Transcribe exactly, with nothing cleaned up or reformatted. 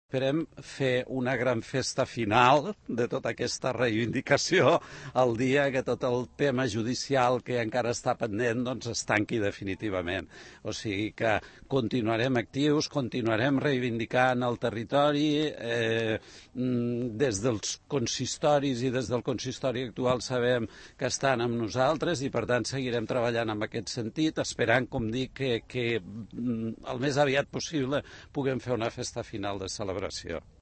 Esperem fer una gran festa final de tota aquesta reivindicació el dia que tot el tema judicial que encara està pendent doncs es tanqui definitivament. O sigui que continuarem actius, continuarem reivindicant el territori eh, des dels consistoris i des del consistori actual sabem que estan amb nosaltres i per tant seguirem treballant en aquest sentit, esperant, com dic, que, que el més aviat possible puguem fer una festa final de celebració.